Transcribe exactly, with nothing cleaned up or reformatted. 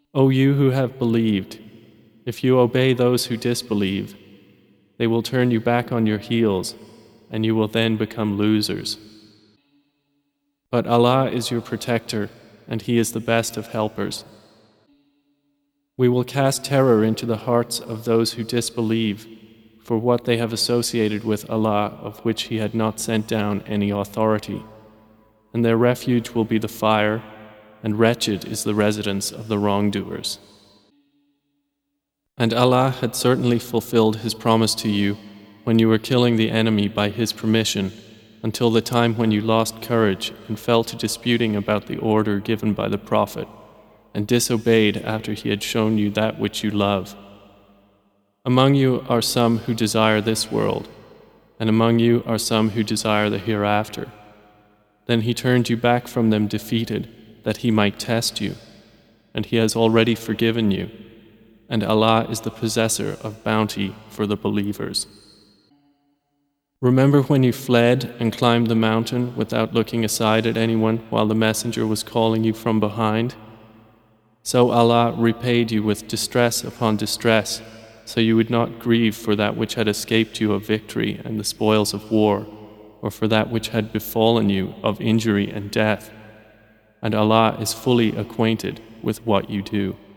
O you who have believed, if you obey those who disbelieve, they will turn you back on your heels, and you will then become losers. But Allah is your protector, and He is the best of helpers. We will cast terror into the hearts of those who disbelieve for what they have associated with Allah, of which He had not sent down any authority, and their refuge will be the fire, and wretched is the residence of the wrongdoers. And Allah had certainly fulfilled His promise to you when you were killing the enemy by His permission, until the time when you lost courage and fell to disputing about the order given by the Prophet, and disobeyed after he had shown you that which you love. Among you are some who desire this world, and among you are some who desire the hereafter. Then He turned you back from them defeated, that He might test you, and He has already forgiven you, and Allah is the possessor of bounty for the believers. Remember when you fled and climbed the mountain without looking aside at anyone while the messenger was calling you from behind? So Allah repaid you with distress upon distress, so you would not grieve for that which had escaped you of victory and the spoils of war, or for that which had befallen you of injury and death. And Allah is fully acquainted with what you do.